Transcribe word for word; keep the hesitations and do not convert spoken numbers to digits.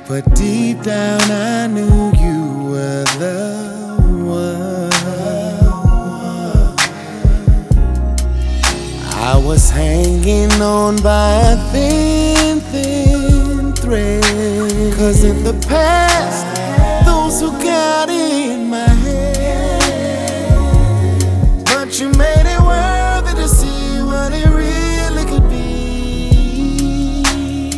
but deep down I knew you were the one. I was hanging on by a thin, thin thread, 'cause in the past